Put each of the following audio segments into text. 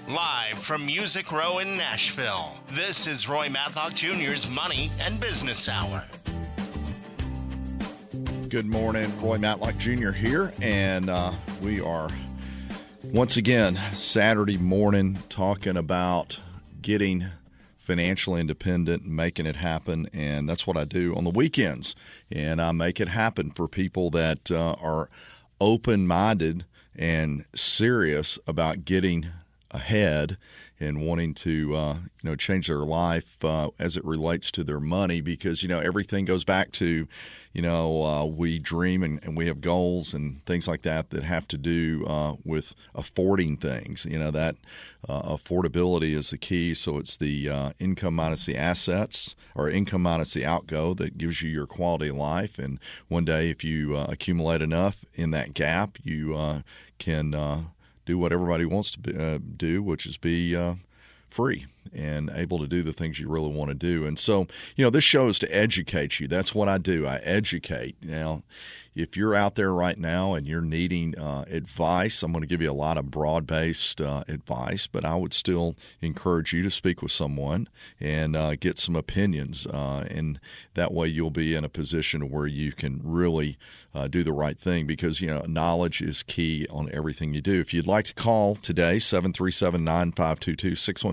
Live from Music Row in Nashville, this is Roy Matlock Jr.'s Money and Business Hour. Good morning, Roy Matlock Jr. here, and we are once again Saturday morning talking about getting financially independent and making it happen, and that's what I do on the weekends, and I make it happen for people that are open-minded and serious about getting ahead and wanting to change their life as it relates to their money, because everything goes back to we dream and we have goals and things like that have to do with affording things. That affordability is the key. So it's the income minus the assets, or income minus the outgo, that gives you your quality of life. And one day, if you accumulate enough in that gap, you can do what everybody wants to do, which is be free and able to do the things you really want to do. And so, this show is to educate you. That's what I do. I educate. Now, if you're out there right now and you're needing advice, I'm going to give you a lot of broad-based advice, but I would still encourage you to speak with someone and get some opinions. And that way you'll be in a position where you can really do the right thing, because, knowledge is key on everything you do. If you'd like to call today, 737-9522,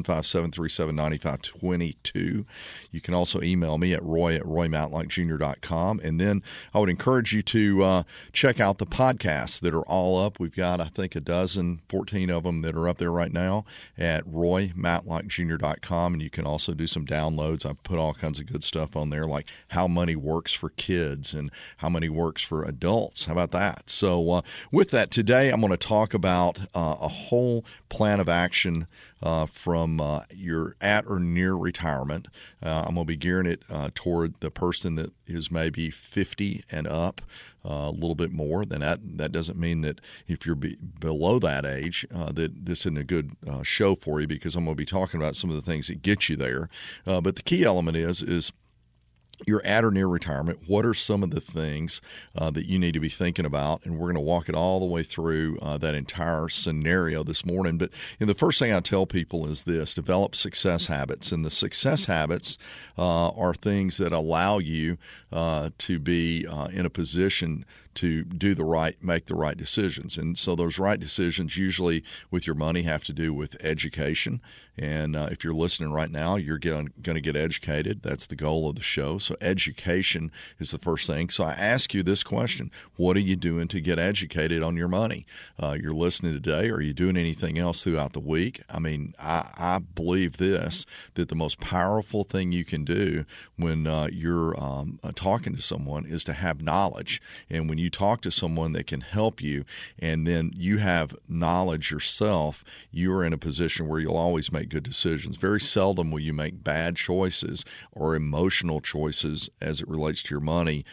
615-737-9522. You can also email me at roy@roymatlockjr.com. And then I would encourage you to check out the podcasts that are all up. We've got, I think, 14 of them that are up there right now at roymatlockjr.com. And you can also do some downloads. I've put all kinds of good stuff on there, like how money works for kids and how money works for adults. How about that? So with that, today I'm going to talk about a whole plan of action from your at or near retirement. I'm going to be gearing it toward the person that is maybe 50 and up, a little bit more than that. That doesn't mean that if you're below that age that this isn't a good show for you, because I'm going to be talking about some of the things that get you there. But the key element is you're at or near retirement. What are some of the things that you need to be thinking about? And we're going to walk it all the way through that entire scenario this morning. But the first thing I tell people is this: develop success habits. And the success habits are things that allow you to be in a position to make the right decisions. And so those right decisions usually with your money have to do with education. And if you're listening right now, you're going to get educated. That's the goal of the show. So education is the first thing. So I ask you this question: what are you doing to get educated on your money? You're listening today. Are you doing anything else throughout the week? I mean, I believe this, that the most powerful thing you can do when you're talking to someone is to have knowledge. And when you talk to someone that can help you, and then you have knowledge yourself, you're in a position where you'll always make good decisions. Very seldom will you make bad choices or emotional choices as it relates to your money.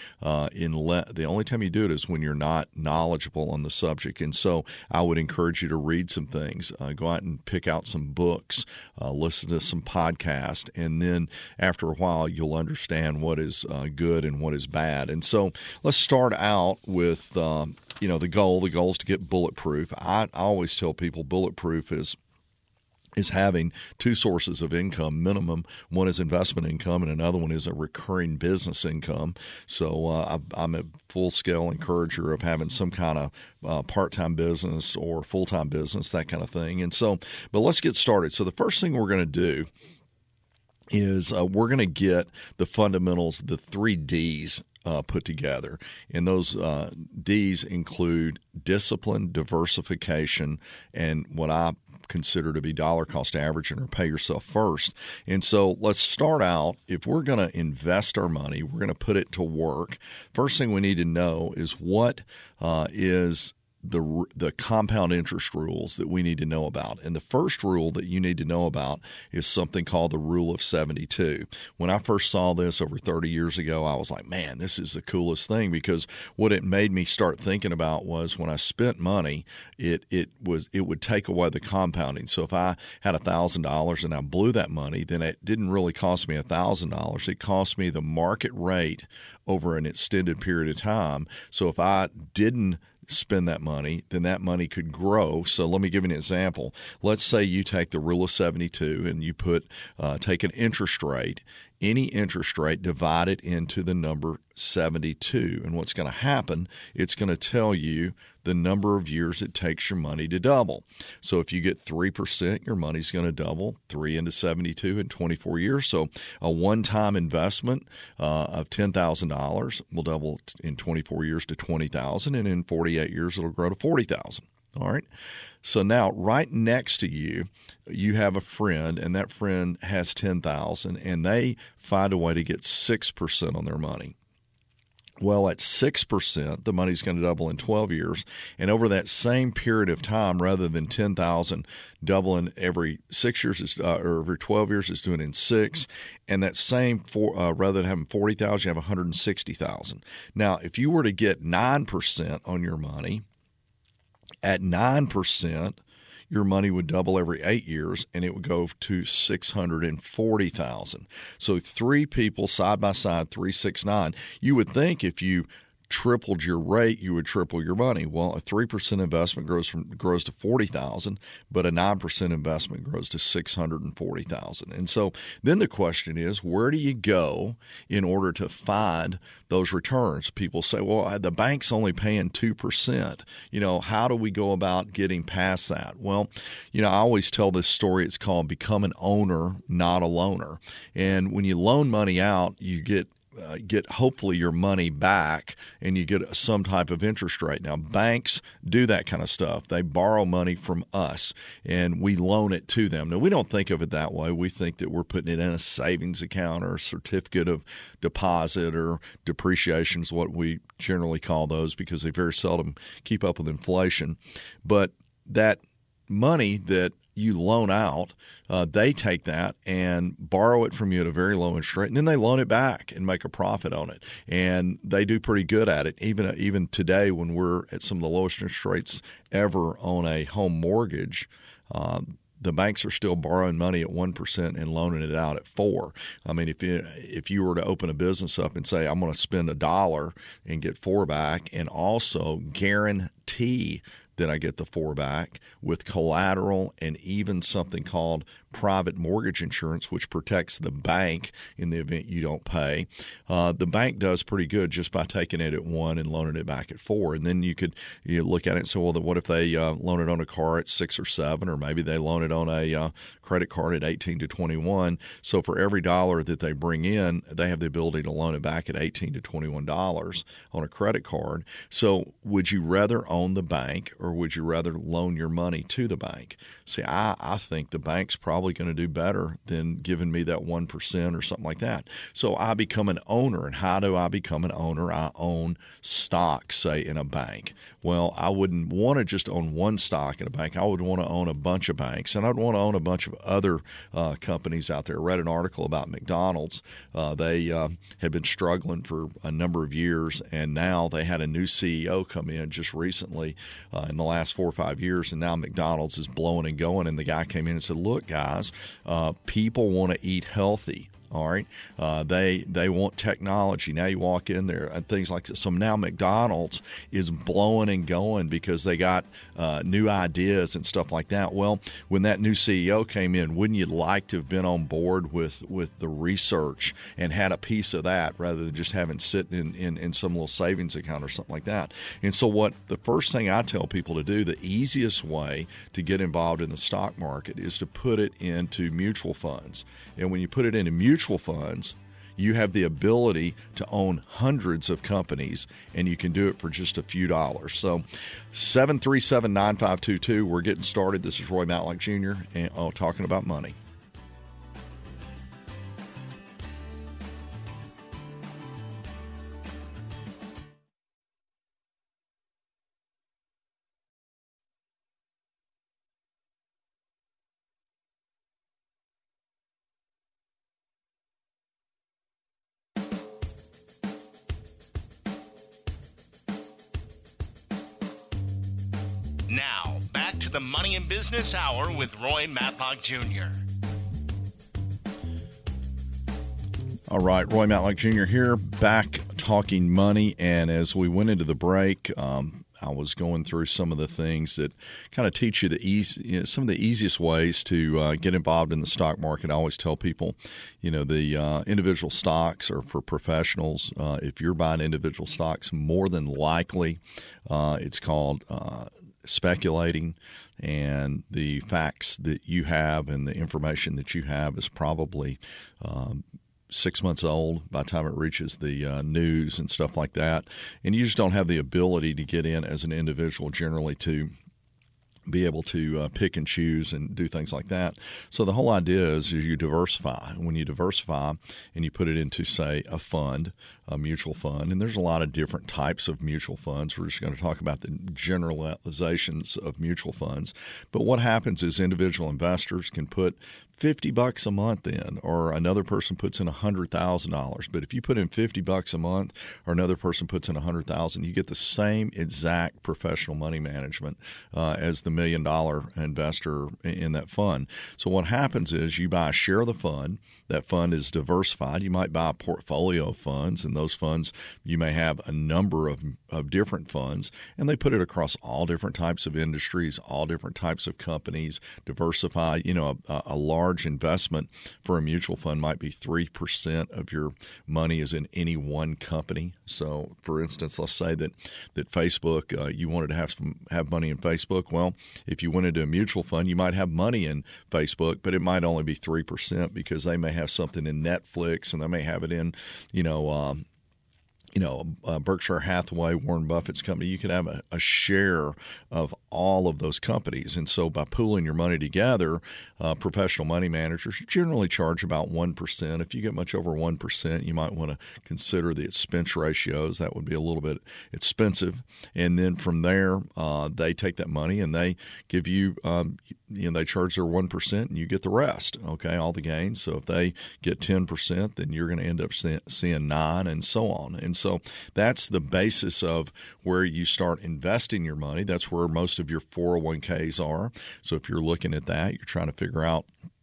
The only time you do it is when you're not knowledgeable on the subject. And so I would encourage you to read some things, go out and pick out some books, listen to some podcasts, and then after a while you'll understand what is good and what is bad. And so let's start out with the goal. The goal is to get bulletproof. I always tell people bulletproof is having two sources of income minimum. One is investment income, and another one is a recurring business income. So I'm a full-scale encourager of having some kind of part-time business or full-time business, that kind of thing. And so, but let's get started. So the first thing we're going to do is we're going to get the fundamentals, the 3 Ds, put together. And those Ds include discipline, diversification, and what I consider to be dollar cost averaging, or pay yourself first. And so let's start out. If we're going to invest our money, we're going to put it to work. First thing we need to know is what is the compound interest rules that we need to know about. And the first rule that you need to know about is something called the Rule of 72. When I first saw this over 30 years ago, I was like, man, this is the coolest thing, because what it made me start thinking about was when I spent money, it would take away the compounding. So if I had $1,000 and I blew that money, then it didn't really cost me $1,000. It cost me the market rate over an extended period of time. So if I didn't spend that money, then that money could grow. So let me give you an example. Let's say you take the rule of 72 and you take an interest rate, any interest rate, divide it into the number 72. And what's going to happen, it's going to tell you the number of years it takes your money to double. So if you get 3%, your money's going to double 3 into 72 in 24 years. So a one-time investment of $10,000 will double in 24 years to $20,000, and in 48 years it'll grow to $40,000. All right. So now, right next to you, you have a friend, and that friend has $10,000, and they find a way to get 6% on their money. Well, at 6%, the money's going to double in 12 years, and over that same period of time, rather than $10,000 doubling every 6 years or every 12 years, it's doing it in 6. And that same rather than having $40,000, you have $160,000. Now, if you were to get 9% on your money, at 9%, your money would double every 8 years, and it would go to $640,000. So 3 people side by side, 3, 6, 9. You would think if you tripled your rate, you would triple your money. Well, a 3% investment grows to $40,000, but a 9% investment grows to $640,000. And so then the question is, where do you go in order to find those returns? People say, well, the bank's only paying 2%. How do we go about getting past that? Well, I always tell this story. It's called Become an Owner, Not a Loaner. And when you loan money out, you get hopefully your money back, and you get some type of interest rate. Now, banks do that kind of stuff. They borrow money from us, and we loan it to them. Now, we don't think of it that way. We think that we're putting it in a savings account or a certificate of deposit, or depreciation is what we generally call those, because they very seldom keep up with inflation. But that money that you loan out, they take that and borrow it from you at a very low interest rate, and then they loan it back and make a profit on it. And they do pretty good at it. Even today, when we're at some of the lowest interest rates ever on a home mortgage, the banks are still borrowing money at 1% and loaning it out at 4%. I mean, if you were to open a business up and say, I'm going to spend $1 and get 4 back, and also guarantee that I get the 4 back with collateral and even something called private mortgage insurance, which protects the bank in the event you don't pay. The bank does pretty good just by taking it at 1 and loaning it back at 4. And then you look at it and say, well, what if they loan it on a car at 6 or 7, or maybe they loan it on a credit card at 18 to 21. So for every $1 that they bring in, they have the ability to loan it back at $18 to $21 on a credit card. So would you rather own the bank, or would you rather loan your money to the bank? See, I think the bank's probably going to do better than giving me that 1% or something like that. So I become an owner. And how do I become an owner? I own stock, say, in a bank. Well, I wouldn't want to just own one stock in a bank. I would want to own a bunch of banks, and I'd want to own a bunch of other companies out there. I read an article about McDonald's. They had been struggling for a number of years, and now they had a new CEO come in just recently in the last 4 or 5 years, and now McDonald's is blowing and going. And the guy came in and said, look, guys, people want to eat healthy. All right. They want technology. Now you walk in there and things like this. So now McDonald's is blowing and going because they got new ideas and stuff like that. Well, when that new CEO came in, wouldn't you like to have been on board with the research and had a piece of that rather than just having sitting in some little savings account or something like that? And so the first thing I tell people to do, the easiest way to get involved in the stock market is to put it into mutual funds. And when you put it into mutual funds, you have the ability to own hundreds of companies, and you can do it for just a few dollars. So 737-9522, we're getting started. This is Roy Matlock Jr. and talking about money. Now, back to the Money and Business Hour with Roy Matlock Jr. All right, Roy Matlock Jr. here, back talking money. And as we went into the break, I was going through some of the things that kind of teach you some of the easiest ways to get involved in the stock market. I always tell people, the individual stocks are for professionals. If you're buying individual stocks, more than likely it's called speculating, and the facts that you have and the information that you have is probably 6 months old by the time it reaches the news and stuff like that. And you just don't have the ability to get in as an individual generally to be able to pick and choose and do things like that. So the whole idea is you diversify. When you diversify and you put it into, say, a fund, a mutual fund, and there's a lot of different types of mutual funds. We're just going to talk about the generalizations of mutual funds. But what happens is individual investors can put $50 a month in, or another person puts in $100,000. But if you put in $50 a month, or another person puts in $100,000, you get the same exact professional money management as the $1 million investor in that fund. So what happens is you buy a share of the fund. That fund is diversified. You might buy a portfolio of funds, and those funds, you may have a number of different funds, and they put it across all different types of industries, all different types of companies, diversify. A large investment for a mutual fund might be 3% of your money is in any one company. So, for instance, let's say that Facebook, you wanted to have money in Facebook. Well, if you went into a mutual fund, you might have money in Facebook, but it might only be 3% because they may have something in Netflix, and they may have it in, Berkshire Hathaway, Warren Buffett's company. You could have a share of all of those companies. And so by pooling your money together, professional money managers generally charge about 1%. If you get much over 1%, you might want to consider the expense ratios. That would be a little bit expensive. And then from there, they take that money and they give you, they charge their 1% and you get the rest, okay, all the gains. So if they get 10%, then you're going to end up seeing 9 and so on. And so that's the basis of where you start investing your money. That's where most of your 401ks are. So if you're looking at that, you're trying to figure out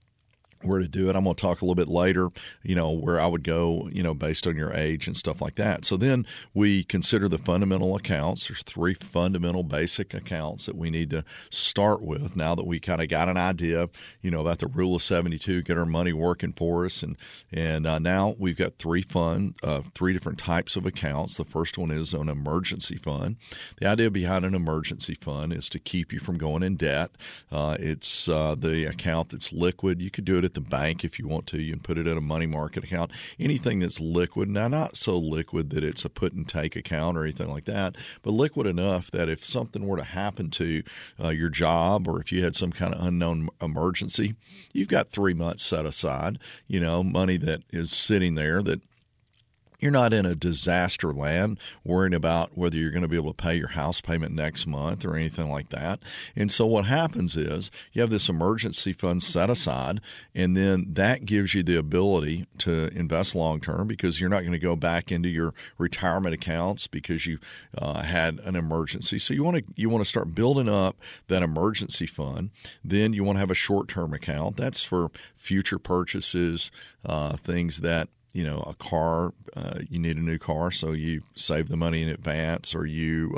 where to do it. I'm going to talk a little bit later, where I would go, based on your age and stuff like that. So then we consider the fundamental accounts. There's 3 fundamental basic accounts that we need to start with now that we kind of got an idea, about the rule of 72, get our money working for us. And now we've got 3 different types of accounts. The first one is an emergency fund. The idea behind an emergency fund is to keep you from going in debt. It's the account that's liquid. You could do it at the bank if you want to. You can put it in a money market account. Anything that's liquid, now not so liquid that it's a put and take account or anything like that, but liquid enough that if something were to happen to your job, or if you had some kind of unknown emergency, you've got 3 months set aside, money that is sitting there that you're not in a disaster land worrying about whether you're going to be able to pay your house payment next month or anything like that. And so what happens is you have this emergency fund set aside, and then that gives you the ability to invest long term because you're not going to go back into your retirement accounts because you had an emergency. So you want to start building up that emergency fund. Then you want to have a short-term account. That's for future purchases, things that a car, you need a new car, so you save the money in advance, or you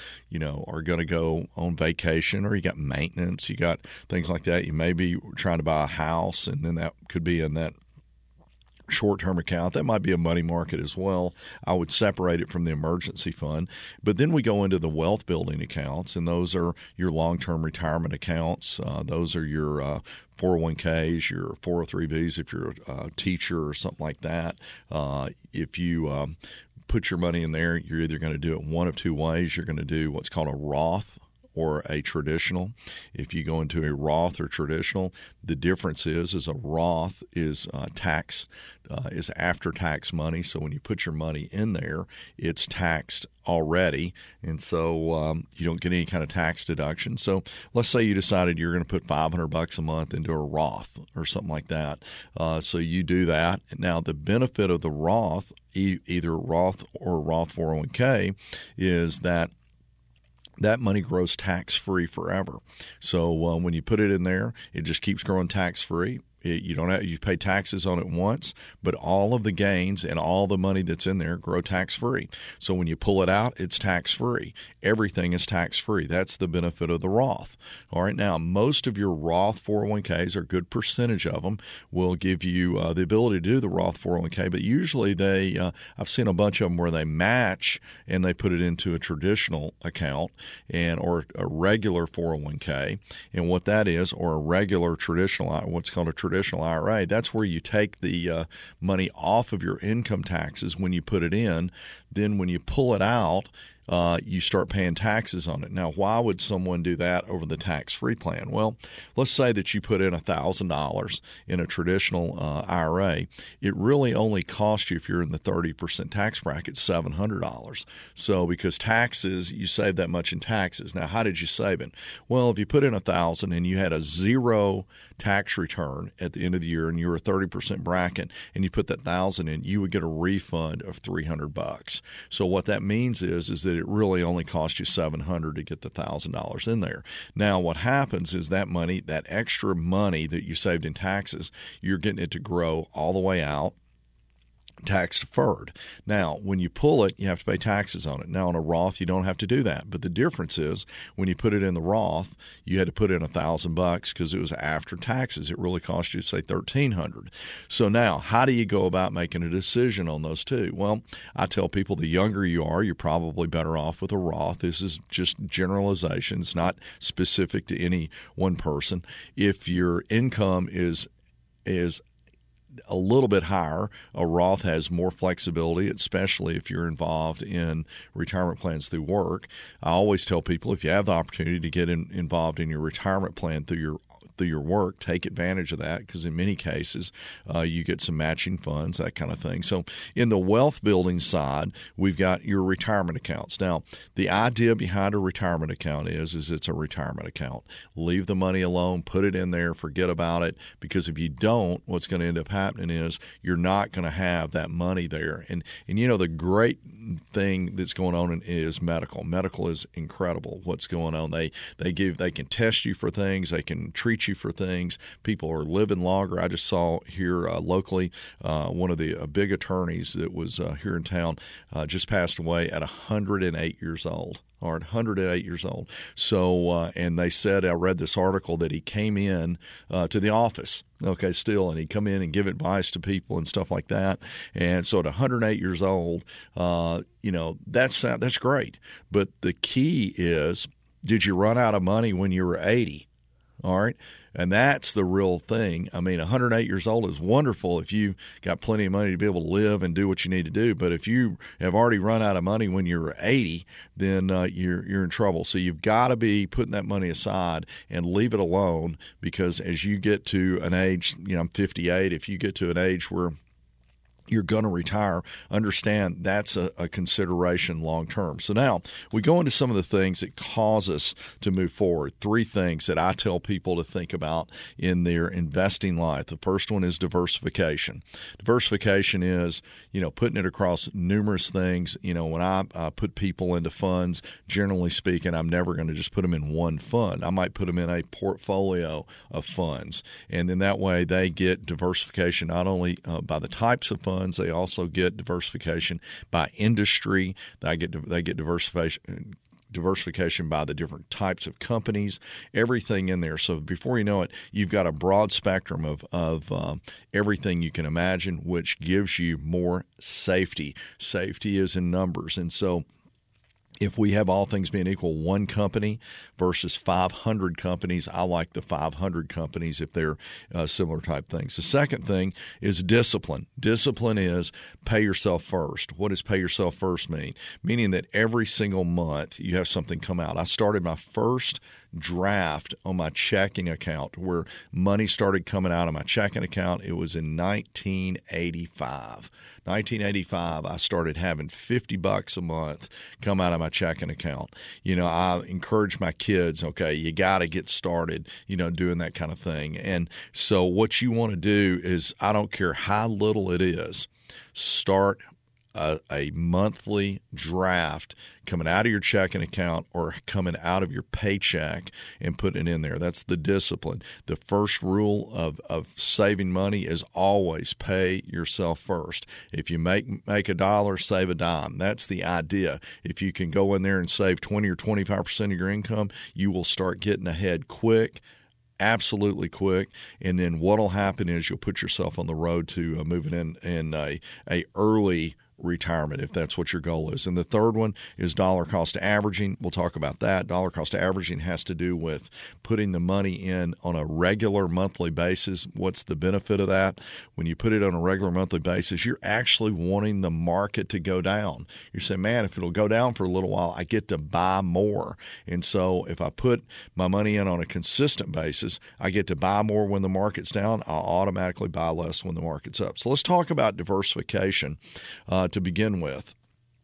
are going to go on vacation, or you got maintenance, you got things like that. You may be trying to buy a house, and then that could be in that short-term account. That might be a money market as well. I would separate it from the emergency fund. But then we go into the wealth building accounts, and those are your long-term retirement accounts. Those are your 401ks, your 403bs if you're a teacher or something like that. If you put your money in there, you're either going to do it one of 2 ways. You're going to do what's called a Roth or a traditional. If you go into a Roth or traditional, the difference is a Roth is is after-tax money. So when you put your money in there, it's taxed already, and so you don't get any kind of tax deduction. So let's say you decided you're going to put $500 a month into a Roth or something like that. So you do that. Now the benefit of the Roth, either Roth or Roth 401k, is that money grows tax-free forever. So when you put it in there, it just keeps growing tax-free. You pay taxes on it once, but all of the gains and all the money that's in there grow tax-free. So when you pull it out, it's tax-free. Everything is tax-free. That's the benefit of the Roth. All right, now most of your Roth 401ks, or a good percentage of them, will give you the ability to do the Roth 401k, but usually I've seen a bunch of them where they match and they put it into a traditional account or a regular 401k, and what that is, or a regular traditional, what's called a traditional IRA, that's where you take the money off of your income taxes when you put it in. Then when you pull it out, you start paying taxes on it. Now, why would someone do that over the tax-free plan? Well, let's say that you put in $1,000 in a traditional IRA. It really only costs you, if you're in the 30% tax bracket, $700. So because taxes, you save that much in taxes. Now, how did you save it? Well, if you put in $1,000 and you had a zero tax return at the end of the year and you were a 30% bracket and you put that $1,000 in, you would get a refund of $300. So what that means is that it really only cost you $700 to get the $1,000 in there. Now, what happens is that money, that extra money that you saved in taxes, you're getting it to grow all the way out, tax deferred. Now, when you pull it, you have to pay taxes on it. Now, on a Roth, you don't have to do that. But the difference is when you put it in the Roth, you had to put in $1,000 because it was after taxes. It really cost you, say, $1,300. So now, how do you go about making a decision on those two? Well, I tell people the younger you are, you're probably better off with a Roth. This is just generalizations, not specific to any one person. If your income is a little bit higher, a Roth has more flexibility, especially if you're involved in retirement plans through work. I always tell people, if you have the opportunity to get involved in your retirement plan through your work, take advantage of that, because in many cases you get some matching funds, that kind of thing. So in the wealth building side, we've got your retirement accounts. Now, the idea behind a retirement account is it's a retirement account. Leave the money alone, put it in there, forget about it, because if you don't, what's going to end up happening is you're not going to have that money there. And you know, the great thing that's going on is medical. Medical is incredible what's going on. They can test you for things, they can treat you for things. People are living longer. I just saw here locally one of the big attorneys that was here in town just passed away at 108 years old. Or 108 years old. So, and they said, I read this article that he came in to the office, and he'd come in and give advice to people and stuff like that. And so at 108 years old, that's great. But the key is, did you run out of money when you were 80? All right. And that's the real thing. I mean, 108 years old is wonderful if you got plenty of money to be able to live and do what you need to do. But if you have already run out of money when you're 80, then you're in trouble. So you've got to be putting that money aside and leave it alone, because as you get to an age, I'm 58, if you get to an age where you're going to retire, understand that's a consideration long term. So now we go into some of the things that cause us to move forward. 3 things that I tell people to think about in their investing life. The first one is diversification. Diversification is, putting it across numerous things. When I put people into funds, generally speaking, I'm never going to just put them in one fund. I might put them in a portfolio of funds. And then that way they get diversification not only by the types of funds, they also get diversification by industry. They get diversification by the different types of companies, everything in there. So before you know it, you've got a broad spectrum of everything you can imagine, which gives you more safety. Safety is in numbers. And so if we have all things being equal, one company versus 500 companies, I like the 500 companies if they're similar type things. The second thing is discipline. Discipline is pay yourself first. What does pay yourself first mean? Meaning that every single month you have something come out. I started my first draft on my checking account where money started coming out of my checking account. It was in 1985. 1985, I started having $50 a month come out of my checking account. I encourage my kids, you got to get started, doing that kind of thing. And so what you want to do is, I don't care how little it is, start a monthly draft coming out of your checking account or coming out of your paycheck and putting it in there. That's the discipline. The first rule of saving money is always pay yourself first. If you make a dollar, save a dime. That's the idea. If you can go in there and save 20 or 25% of your income, you will start getting ahead quick. Absolutely quick, and then what'll happen is you'll put yourself on the road to moving in a early retirement if that's what your goal is. And the third one is dollar cost averaging. We'll talk about that. Dollar cost averaging has to do with putting the money in on a regular monthly basis. What's the benefit of that? When you put it on a regular monthly basis, you're actually wanting the market to go down. You're saying, man, if it'll go down for a little while, I get to buy more. And so if I put my money in on a consistent basis, I get to buy more when the market's down. I'll automatically buy less when the market's up. So let's talk about diversification. To begin with,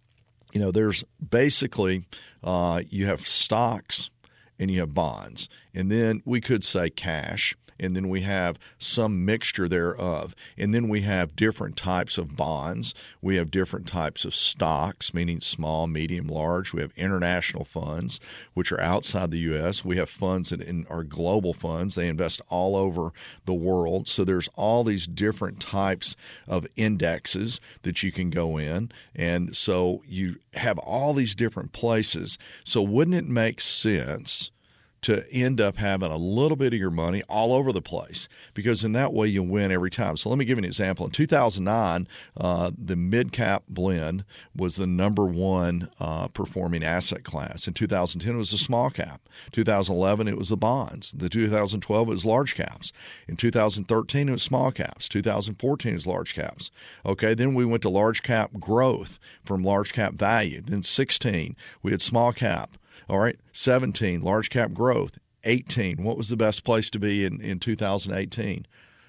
there's basically you have stocks and you have bonds, and then we could say cash, and then we have some mixture thereof, and then we have different types of bonds. We have different types of stocks, meaning small, medium, large. We have international funds, which are outside the U.S. We have funds that are global funds. They invest all over the world. So there's all these different types of indexes that you can go in, and so you have all these different places. So wouldn't it make sense to end up having a little bit of your money all over the place, because in that way you win every time? So let me give you an example. In 2009, the mid-cap blend was the number one performing asset class. In 2010, it was the small cap. 2011, it was the bonds. The 2012, it was large caps. In 2013, it was small caps. 2014, it was large caps. Okay, then we went to large cap growth from large cap value. Then 16, we had small cap. All right, 17, large cap growth. 18, what was the best place to be in 2018?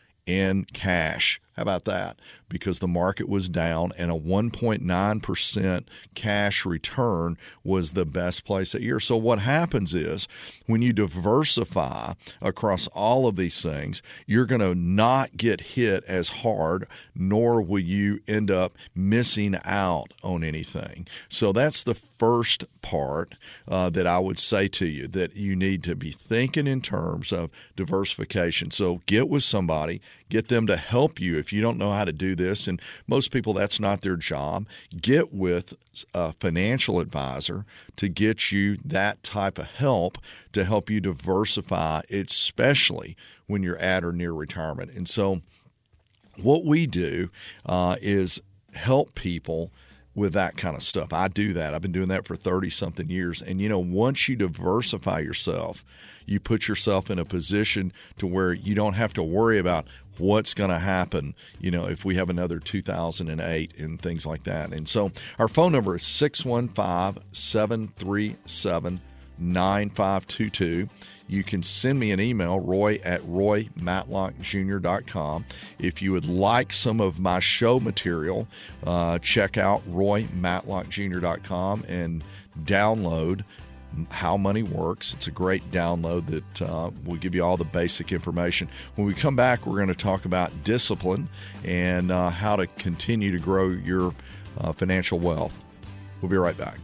In cash. How about that? Because the market was down, and a 1.9% cash return was the best place that year. So what happens is when you diversify across all of these things, you're going to not get hit as hard, nor will you end up missing out on anything. So that's the first part that I would say to you, that you need to be thinking in terms of diversification. So get with somebody, get them to help you if you don't know how to do this, and most people, that's not their job. Get with a financial advisor to get you that type of help to help you diversify, especially when you're at or near retirement. And so what we do is help people with that kind of stuff. I do that. I've been doing that for 30-something years. And, once you diversify yourself, you put yourself in a position to where you don't have to worry about what's going to happen, if we have another 2008 and things like that. And so our phone number is 615-737-9522. You can send me an email, roy@roymatlockjr.com. If you would like some of my show material, check out roymatlockjr.com and download How Money Works. It's a great download that will give you all the basic information. When we come back, we're going to talk about discipline and how to continue to grow your financial wealth. We'll be right back.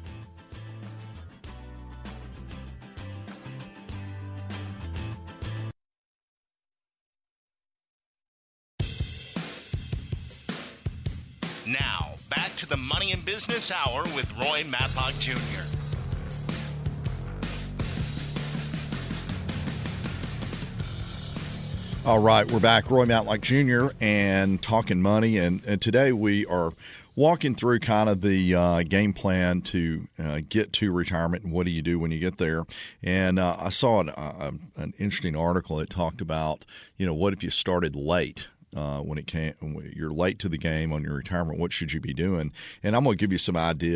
Now, back to the Money and Business Hour with Roy Matlock Jr. All right, we're back. Roy Matlock Jr. and talking money. And today we are walking through kind of the game plan to get to retirement and what do you do when you get there. And I saw an interesting article that talked about, what if you started late? When you're late to the game on your retirement, what should you be doing? And I'm going to give you some ideas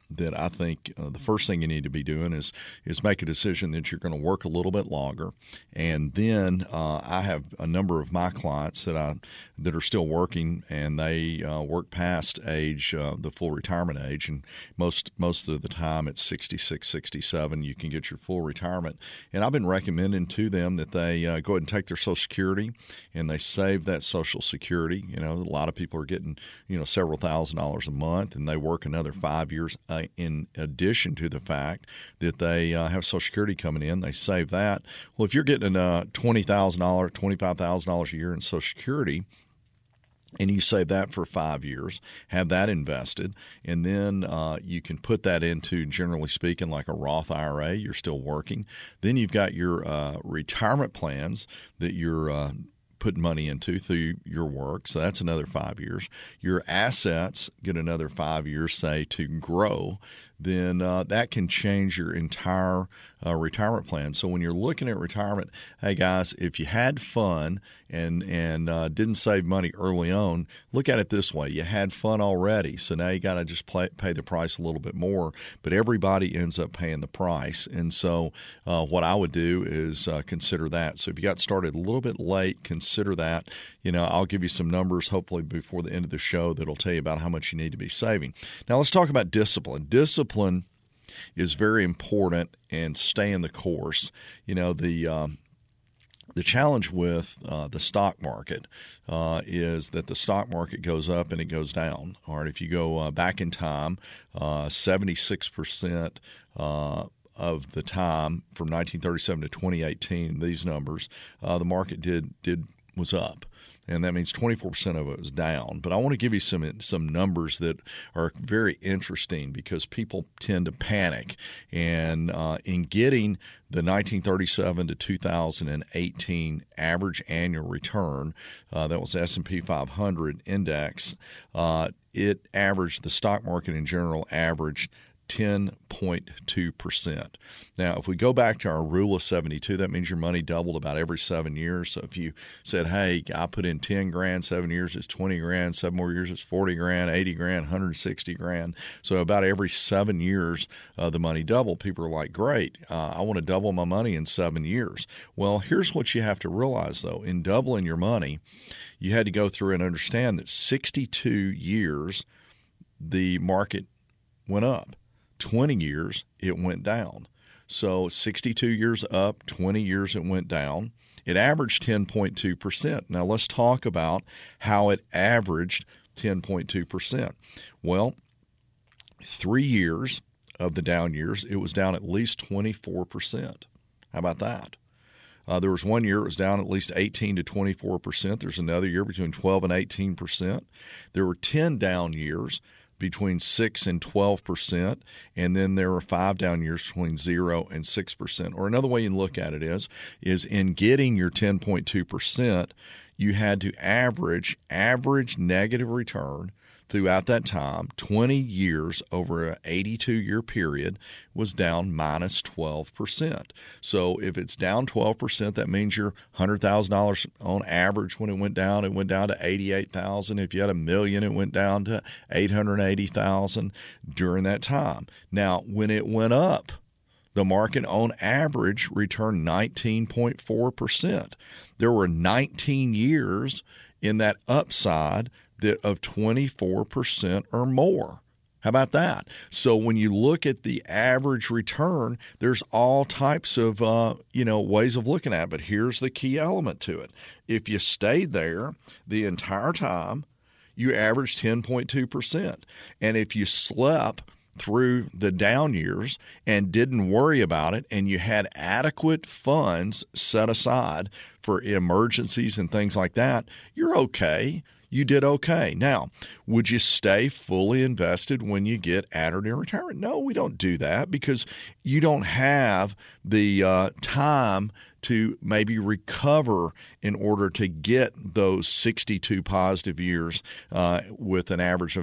that I think the first thing you need to be doing is make a decision that you're going to work a little bit longer. And then I have a number of my clients that are still working, and they work past age, the full retirement age, and most of the time at 66, 67, you can get your full retirement. And I've been recommending to them that they go ahead and take their Social Security and they save that Social Security. A lot of people are getting several $1,000s a month, and they work another 5 years in addition to the fact that they have Social Security coming in. They save that. Well, if you're getting $20,000, $25,000 a year in Social Security, and you save that for 5 years, have that invested, and then you can put that into, generally speaking, like a Roth IRA. You're still working. Then you've got your retirement plans that you're putting money into through your work. So that's another 5 years. Your assets get another 5 years, say, to grow. Then that can change your entire retirement plan. So when you're looking at retirement, hey guys, if you had fun and didn't save money early on, look at it this way: you had fun already, so now you got to just pay the price a little bit more. But everybody ends up paying the price, and so what I would do is consider that. So if you got started a little bit late, consider that. I'll give you some numbers hopefully before the end of the show that'll tell you about how much you need to be saving. Now let's talk about discipline. Discipline is very important, and staying the course. The challenge with the stock market is that the stock market goes up and it goes down. All right, if you go back in time, 76% of the time from 1937 to 2018, these numbers, the market was up. And that means 24% of it was down. But I want to give you some numbers that are very interesting because people tend to panic. And in getting the 1937 to 2018 average annual return, that was S&P 500 index, the stock market in general averaged 10.2%. Now, if we go back to our rule of 72, that means your money doubled about every 7 years. So if you said, hey, I put in 10 grand, 7 years, it's 20 grand, 7 more years, it's 40 grand, 80 grand, 160 grand. So about every 7 years, the money doubled. People are like, great, I want to double my money in 7 years. Well, here's what you have to realize, though. In doubling your money, you had to go through and understand that 62 years, the market went up. 20 years, it went down. So 62 years up, 20 years it went down. It averaged 10.2%. Now let's talk about how it averaged 10.2%. Well, 3 years of the down years, it was down at least 24%. How about that? There was 1 year it was down at least 18 to 24%. There's another year between 12 and 18%. There were 10 down years between 6 and 12%, and then there were 5 down years between 0 and 6%. Or another way you can look at it is in getting your 10.2%, you had to average negative return throughout that time. 20 years over an 82-year period was down minus 12%. So if it's down 12%, that means your $100,000 on average when it went down to $88,000. If you had $1 million, it went down to $880,000 during that time. Now, when it went up, the market on average returned 19.4%. There were 19 years in that upside of 24% or more. How about that? So when you look at the average return, there's all types of ways of looking at it. But here's the key element to it. If you stayed there the entire time, you averaged 10.2%. And if you slept through the down years and didn't worry about it, and you had adequate funds set aside for emergencies and things like that, you're okay. You did okay. Now, would you stay fully invested when you get entered in retirement? No, we don't do that because you don't have the time to maybe recover in order to get those 62 positive years with an average of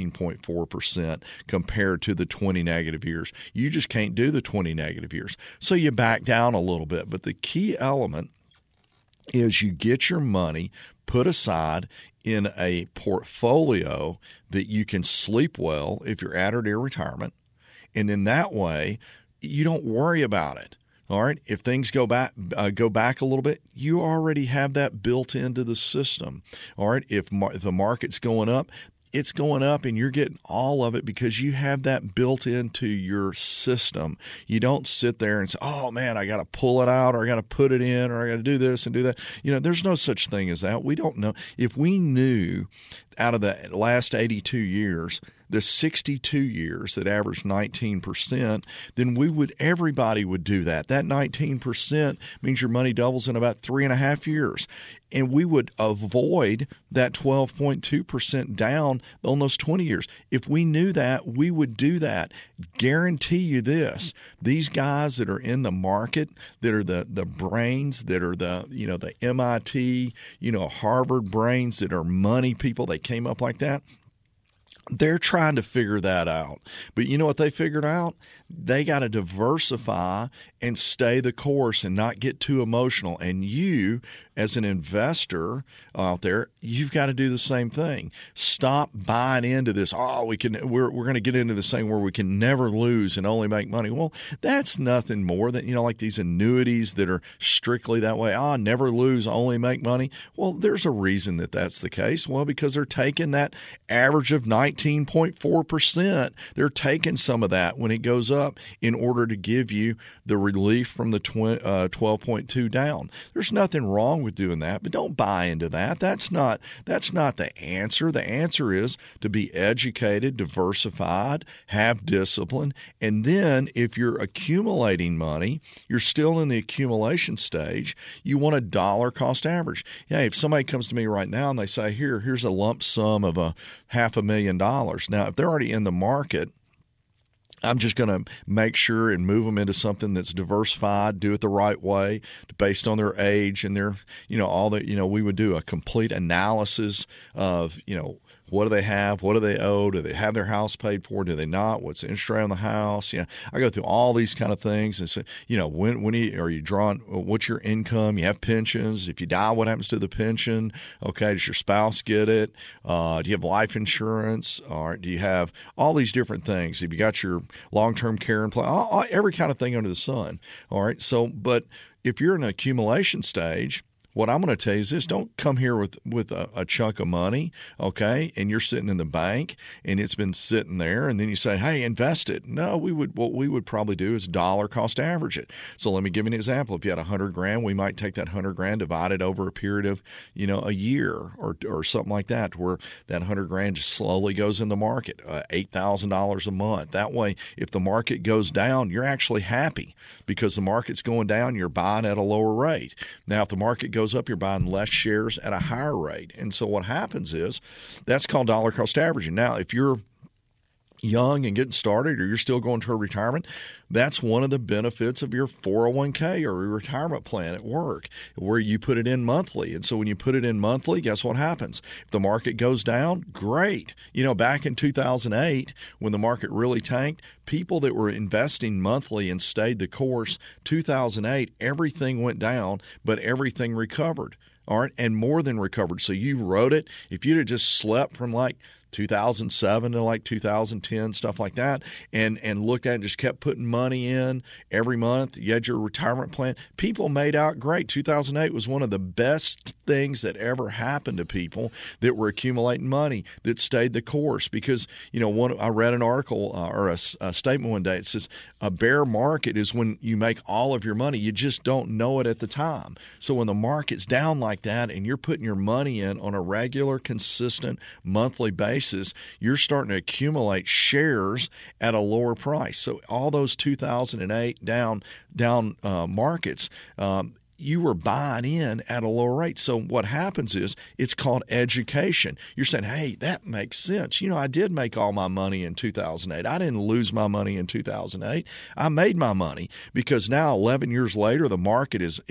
19.4% compared to the 20 negative years. You just can't do the 20 negative years. So you back down a little bit. But the key element is you get your money put aside in a portfolio that you can sleep well if you're entered in retirement. And then that way, you don't worry about it. All right. If things go back a little bit, you already have that built into the system. All right. If the market's going up, it's going up and you're getting all of it because you have that built into your system. You don't sit there and say, oh, man, I got to pull it out or I got to put it in or I got to do this and do that. There's no such thing as that. We don't know. If we knew out of the last 82 years, the 62 years that averaged 19%, then everybody would do that. That 19% means your money doubles in about 3.5 years. And we would avoid that 12.2% down on those 20 years. If we knew that, we would do that. Guarantee you this. These guys that are in the market, that are the brains, that are the MIT, Harvard brains, that are money people, they came up like that. They're trying to figure that out. But you know what they figured out? They got to diversify and stay the course and not get too emotional. And you, as an investor out there, you've got to do the same thing. Stop buying into this. Oh, we're going to get into this thing where we can never lose and only make money. Well, that's nothing more than like these annuities that are strictly that way. Never lose, only make money. Well, there's a reason that that's the case. Well, because they're taking that average of 19.4%. They're taking some of that when it goes up in order to give you the relief from the 12.2 down. There's nothing wrong with doing that, but don't buy into that. That's not the answer. The answer is to be educated, diversified, have discipline, and then if you're accumulating money, you're still in the accumulation stage, you want a dollar cost average. Yeah, if somebody comes to me right now and they say, here's a lump sum of $500,000. Now, if they're already in the market, I'm just going to make sure and move them into something that's diversified, do it the right way based on their age and their, we would do a complete analysis of, what do they have? What do they owe? Do they have their house paid for? Do they not? What's the interest rate on the house? I go through all these kind of things and say, when are you drawing? What's your income? You have pensions. If you die, what happens to the pension? Okay, does your spouse get it? Do you have life insurance? Or do you have all these different things? Have you got your long-term care and every kind of thing under the sun? All right. So, but if you're in an accumulation stage, what I'm going to tell you is this: don't come here with a chunk of money, okay, and you're sitting in the bank and it's been sitting there, and then you say, hey, invest it. No, what we would probably do is dollar cost average it. So let me give you an example. If you had $100,000, we might take that $100,000, divide it over a period of, a year or something like that, where that $100,000 just slowly goes in the market, $8,000 a month. That way, if the market goes down, you're actually happy because the market's going down, you're buying at a lower rate. Now, if the market goes up, you're buying less shares at a higher rate. And so what happens is that's called dollar cost averaging. Now, if you're young and getting started or you're still going to retirement, that's one of the benefits of your 401k or your retirement plan at work, where you put it in monthly. And so when you put it in monthly, guess what happens? If the market goes down, great. Back in 2008, when the market really tanked, people that were investing monthly and stayed the course, 2008, everything went down, but everything recovered. All right, and more than recovered. So you wrote it. If you'd have just slept from 2007 to 2010, stuff like that, and looked at it and just kept putting money in every month, you had your retirement plan, people made out great. 2008 was one of the best things that ever happened to people that were accumulating money, that stayed the course. Because, I read an article or a statement one day. It says a bear market is when you make all of your money. You just don't know it at the time. So when the market's down like that and you're putting your money in on a regular, consistent monthly basis, you're starting to accumulate shares at a lower price. So all those 2008 down markets, you were buying in at a lower rate. So what happens is it's called education. You're saying, hey, that makes sense. I did make all my money in 2008. I didn't lose my money in 2008. I made my money because now 11 years later, the market is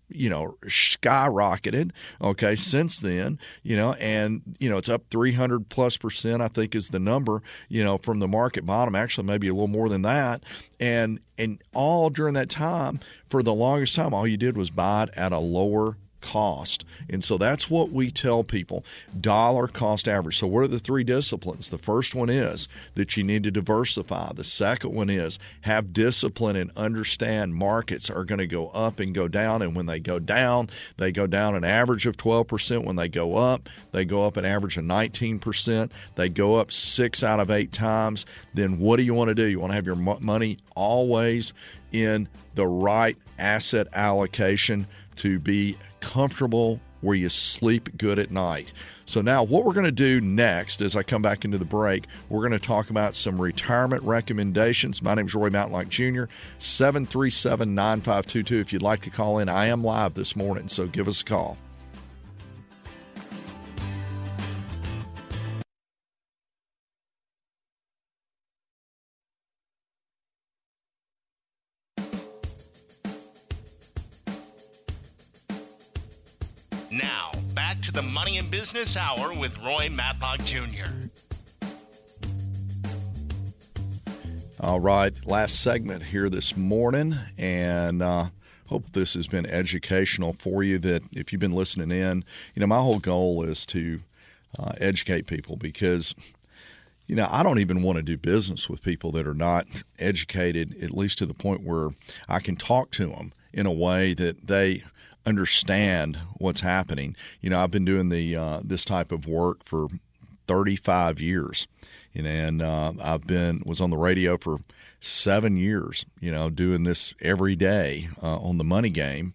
skyrocketed, okay, since then, and, it's up 300+%, I think is the number, from the market bottom, actually maybe a little more than that. And all during that time, for the longest time, all you did was buy it at a lower cost. And so that's what we tell people, dollar cost average. So what are the three disciplines? The first one is that you need to diversify. The second one is have discipline and understand markets are going to go up and go down. And when they go down an average of 12%. When they go up an average of 19%. They go up 6 out of 8 times. Then what do you want to do? You want to have your money always in the right asset allocation to be comfortable where you sleep good at night. So now what we're going to do next as I come back into the break, we're going to talk about some retirement recommendations. My name is Roy Matlock Jr., 737-9522. If you'd like to call in, I am live this morning, so give us a call. Now, back to the Money and Business Hour with Roy Matlock Jr. All right, last segment here this morning, and hope this has been educational for you. That if you've been listening in, my whole goal is to educate people because, I don't even want to do business with people that are not educated, at least to the point where I can talk to them in a way that they understand what's happening. I've been doing this type of work for 35 years, and was on the radio for 7 years, doing this every day on the Money Game,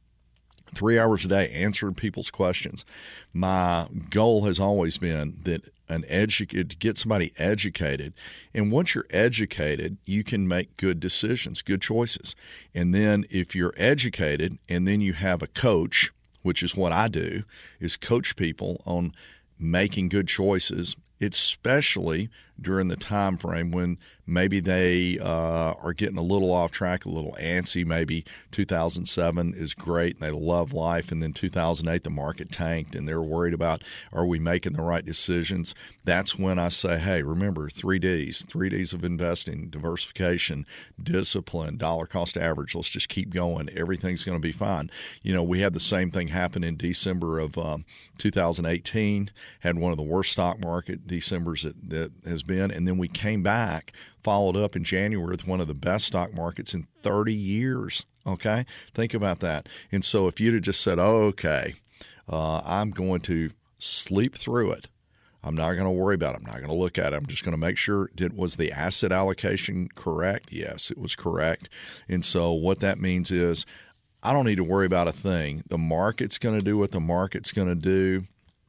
3 hours a day answering people's questions. My goal has always been that to get somebody educated, and once you're educated, you can make good decisions, good choices. And then if you're educated and then you have a coach, which is what I do, is coach people on making good choices, especially during the time frame when maybe they are getting a little off track, a little antsy. Maybe 2007 is great and they love life, and then 2008 the market tanked and they're worried about, are we making the right decisions? That's when I say, hey, remember 3 Ds of investing: diversification, discipline, dollar cost average. Let's just keep going. Everything's going to be fine. We had the same thing happen in December of 2018, had one of the worst stock market Decembers that has been, and then we came back, followed up in January with one of the best stock markets in 30 years. Okay? Think about that. And so if you'd have just said, I'm going to sleep through it, I'm not going to worry about it, I'm not going to look at it, I'm just going to make sure, was the asset allocation correct? Yes, it was correct. And so what that means is I don't need to worry about a thing. The market's going to do what the market's going to do,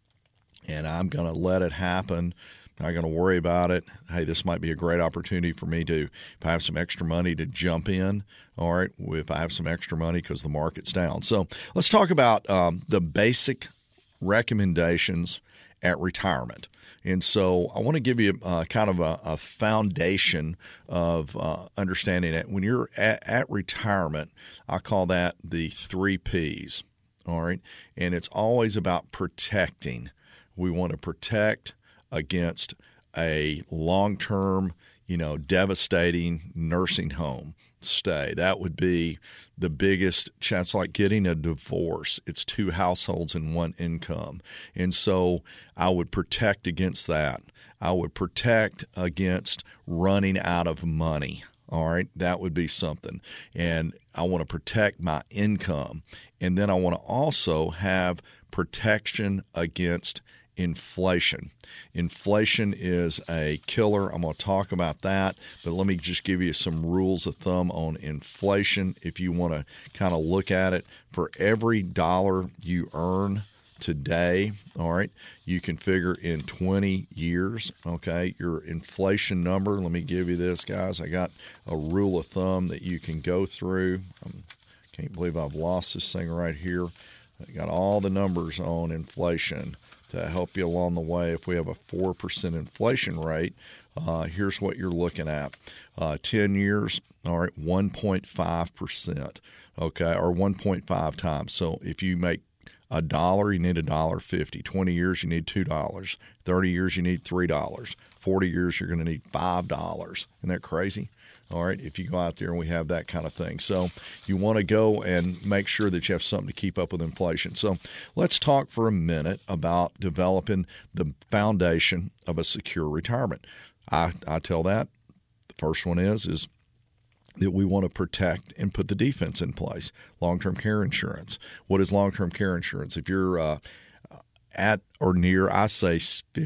and I'm going to let it happen. Not going to worry about it. Hey, this might be a great opportunity for me to, if I have some extra money, to jump in. All right, if I have some extra money because the market's down. So let's talk about the basic recommendations at retirement. And so I want to give you kind of a foundation of understanding it. When you're at retirement, I call that the 3 Ps. All right, and it's always about protecting. We want to protect against a long-term, devastating nursing home stay. That would be the biggest chance, like getting a divorce. It's 2 households and 1 income. And so I would protect against that. I would protect against running out of money. All right, that would be something. And I want to protect my income. And then I want to also have protection against inflation. Inflation is a killer. I'm going to talk about that, but let me just give you some rules of thumb on inflation. If you want to kind of look at it, for every dollar you earn today, all right, you can figure in 20 years, okay, your inflation number. Let me give you this, guys. I got a rule of thumb that you can go through. Can't believe I've lost this thing right here. I got all the numbers on inflation to help you along the way. If we have a 4% inflation rate, here's what you're looking at. 10 years, all right, 1.5%, okay, or 1.5 times. So if you make $1, you need $1.50. 20 years, you need $2. 30 years, you need $3. 40 years, you're going to need $5. Isn't that crazy? All right, if you go out there and we have that kind of thing. So you want to go and make sure that you have something to keep up with inflation. So let's talk for a minute about developing the foundation of a secure retirement. I tell that the first one is that we want to protect and put the defense in place. Long-term care insurance. What is long-term care insurance? If you're at or near, I say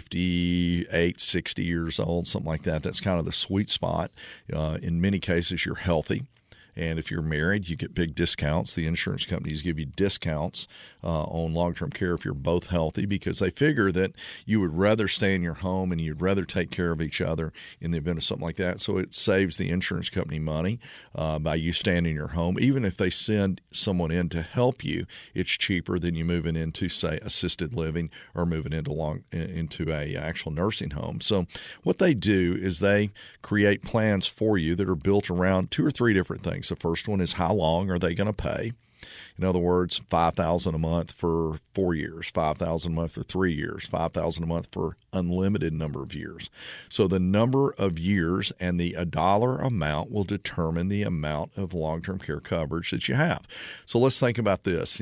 58, 60 years old, something like that, that's kind of the sweet spot. In many cases, you're healthy. And if you're married, you get big discounts. The insurance companies give you discounts on long-term care if you're both healthy, because they figure that you would rather stay in your home and you'd rather take care of each other in the event of something like that. So it saves the insurance company money by you staying in your home. Even if they send someone in to help you, it's cheaper than you moving into, say, assisted living or moving into a actual nursing home. So what they do is they create plans for you that are built around 2 or 3 different things. The first one is, how long are they going to pay? In other words, $5,000 a month for 4 years, $5,000 a month for 3 years, $5,000 a month for unlimited number of years. So the number of years and the dollar amount will determine the amount of long-term care coverage that you have. So let's think about this.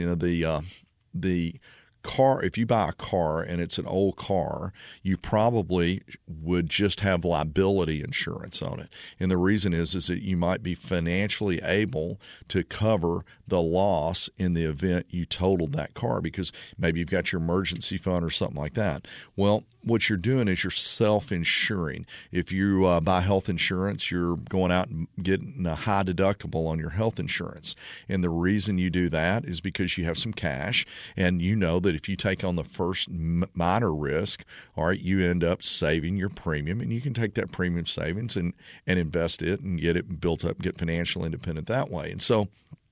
The car, if you buy a car and it's an old car, you probably would just have liability insurance on it. And the reason is that you might be financially able to cover the loss in the event you totaled that car, because maybe you've got your emergency fund or something like that. Well, what you're doing is you're self-insuring. If you buy health insurance, you're going out and getting a high deductible on your health insurance. And the reason you do that is because you have some cash, and you know that if you take on the first minor risk, all right, you end up saving your premium, and you can take that premium savings and invest it and get it built up, get financially independent that way. And so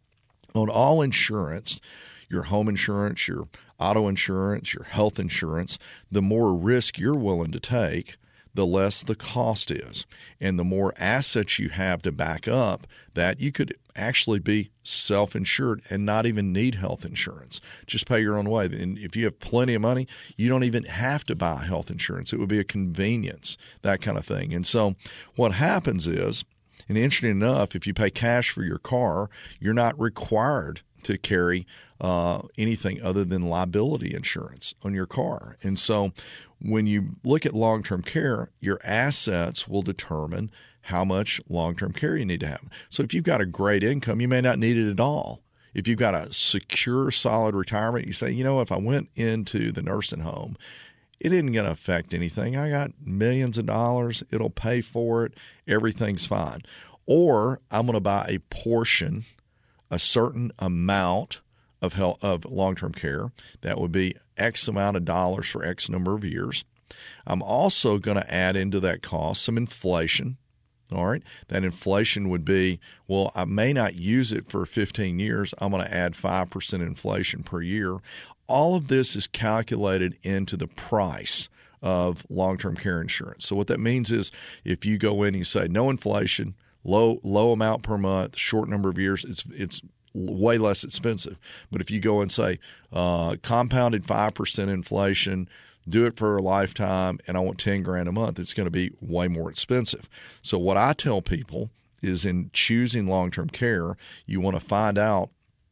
on all insurance, your home insurance, your auto insurance, your health insurance, the more risk you're willing to take, the less the cost is. And the more assets you have to back up that, you could actually be self-insured and not even need health insurance. Just pay your own way. And if you have plenty of money, you don't even have to buy health insurance. It would be a convenience, that kind of thing. And so what happens is, and interesting enough, if you pay cash for your car, you're not required to carry anything other than liability insurance on your car. And so when you look at long-term care, your assets will determine how much long-term care you need to have. So if you've got a great income, you may not need it at all. If you've got a secure, solid retirement, you say, if I went into the nursing home, it isn't going to affect anything. I got millions of dollars. It'll pay for it. Everything's fine. Or I'm going to buy a portion, a certain amount of long-term care. That would be X amount of dollars for X number of years. I'm also going to add into that cost some inflation. All right. That inflation would be, well, I may not use it for 15 years. I'm going to add 5% inflation per year. All of this is calculated into the price of long-term care insurance. So what that means is, if you go in and you say no inflation, low amount per month, short number of years, it's way less expensive. But if you go and say compounded 5% inflation, do it for a lifetime, and I want $10,000 a month, it's going to be way more expensive. So what I tell people is, in choosing long-term care, you want to find out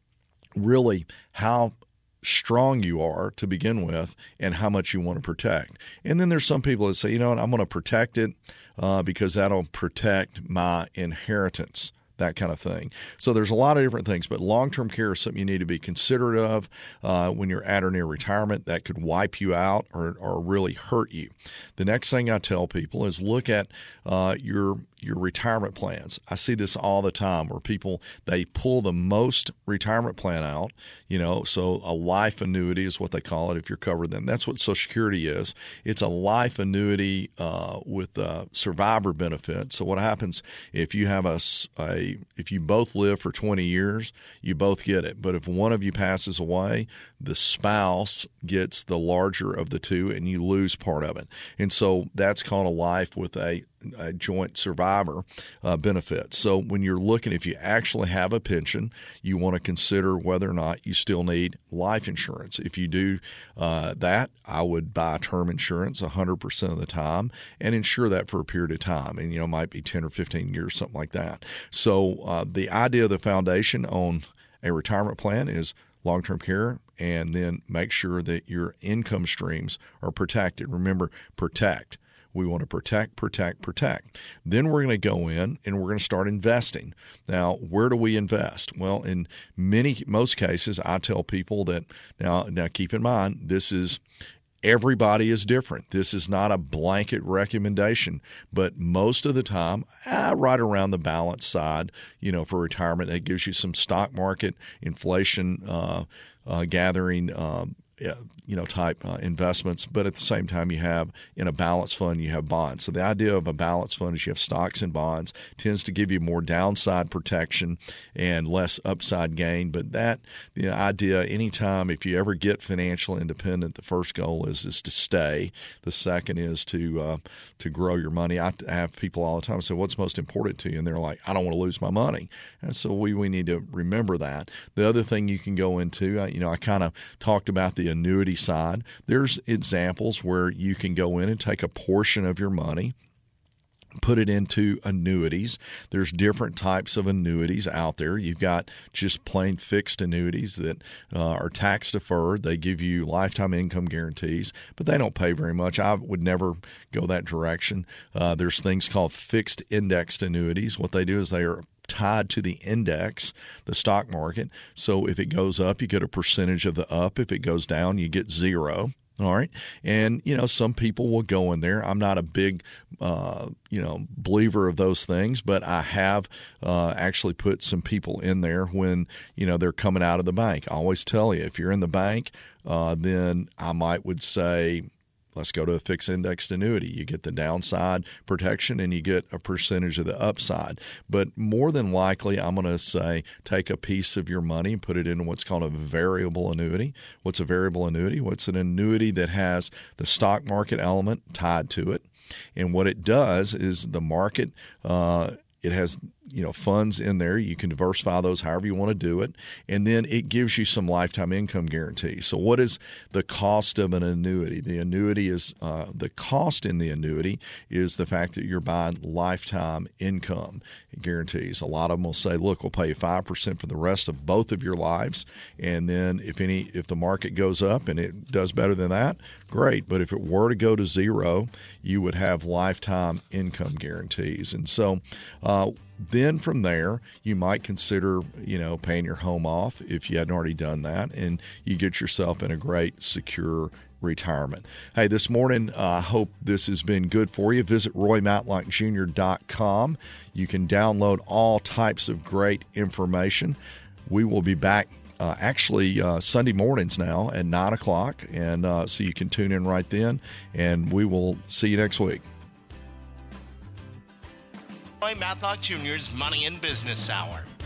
really how strong you are to begin with and how much you want to protect. And then there's some people that say, I'm going to protect it because that'll protect my inheritance, that kind of thing. So there's a lot of different things, but long-term care is something you need to be considerate of when you're at or near retirement. That could wipe you out or really hurt you. The next thing I tell people is look at your retirement plans. I see this all the time where people, they pull the most retirement plan out, so a life annuity is what they call it if you're covered them. That's what Social Security is. It's a life annuity with survivor benefit. So what happens if you have if you both live for 20 years, you both get it. But if one of you passes away, the spouse gets the larger of the two and you lose part of it. And so that's called a life with a joint survivor benefits. So when you're looking, if you actually have a pension, you want to consider whether or not you still need life insurance. If you do that, I would buy term insurance 100% of the time and insure that for a period of time. And, it might be 10 or 15 years, something like that. So the idea of the foundation on a retirement plan is long-term care, and then make sure that your income streams are protected. Remember, protect. We want to protect, protect, protect. Then we're going to go in and we're going to start investing. Now, where do we invest? Well, in most cases, I tell people that now keep in mind, everybody is different. This is not a blanket recommendation, but most of the time, right around the balance side, for retirement, that gives you some stock market, inflation gathering, type investments. But at the same time, you have in a balanced fund, you have bonds. So the idea of a balanced fund is you have stocks and bonds, tends to give you more downside protection and less upside gain. But the idea, anytime, if you ever get financially independent, the first goal is to stay. The second is to grow your money. I have people all the time say, what's most important to you? And they're like, I don't want to lose my money. And so we need to remember that. The other thing you can go into, I kind of talked about the annuity side. There's examples where you can go in and take a portion of your money, put it into annuities. There's different types of annuities out there. You've got just plain fixed annuities that are tax deferred. They give you lifetime income guarantees, but they don't pay very much. I would never go that direction. There's things called fixed indexed annuities. What they do is they are tied to the index, the stock market. So if it goes up, you get a percentage of the up. If it goes down, you get zero. All right. And, some people will go in there. I'm not a big, believer of those things, but I have actually put some people in there when, they're coming out of the bank. I always tell you, if you're in the bank, then I would say, let's go to a fixed indexed annuity. You get the downside protection and you get a percentage of the upside. But more than likely, I'm going to say take a piece of your money and put it into what's called a variable annuity. What's a variable annuity? What's an annuity that has the stock market element tied to it? And what it does is the market, it has funds in there. You can diversify those however you want to do it. And then it gives you some lifetime income guarantee. So what is the cost of an annuity? The annuity is the cost in the annuity is the fact that you're buying lifetime income guarantees. A lot of them will say, look, we'll pay you 5% for the rest of both of your lives. And then if the market goes up and it does better than that, great. But if it were to go to zero, you would have lifetime income guarantees. And so then from there, you might consider, paying your home off if you hadn't already done that, and you get yourself in a great, secure retirement. Hey, this morning, I hope this has been good for you. Visit RoyMatlockJr.com. You can download all types of great information. We will be back Sunday mornings now at 9 o'clock, and so you can tune in right then, and we will see you next week. Roy Matlock Jr.'s Money and Business Hour.